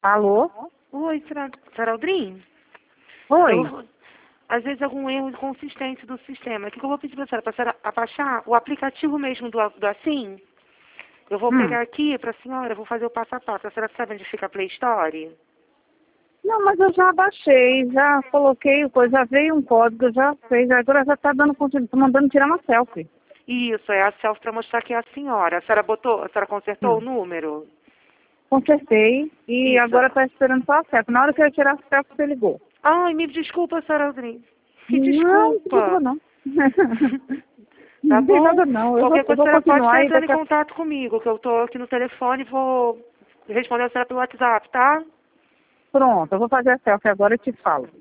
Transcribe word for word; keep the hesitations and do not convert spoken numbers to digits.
Alô? Oi, Sra. Saraldrin? Oi. Eu, às vezes algum erro de consistência do sistema. O que eu vou pedir para a senhora? Para a senhora abaixar o aplicativo mesmo do, do Assim? Eu vou Hum. pegar aqui para a senhora, vou fazer o passo a passo. A senhora sabe onde fica a Play Store? Não, mas eu já baixei, já coloquei o coisa, já veio um código, eu já fez, agora já tá dando, tô mandando tirar uma selfie. Isso, é a selfie para mostrar que é a senhora. A senhora botou, a senhora consertou o Hum. número? Consertei e Isso. agora tá esperando só a selfie. Na hora que eu tirar a selfie, você ligou. Ai, me desculpa, Saraldrin. Me Não, não se preocupa desculpa. não. Tá Não tem bom? nada não, eu vou, Qualquer eu coisa a vou senhora pode estar continuar e entrando em daqui a... contato comigo, que eu tô aqui no telefone e vou responder a senhora pelo WhatsApp, tá? Pronto, eu vou fazer a selfie agora e te falo.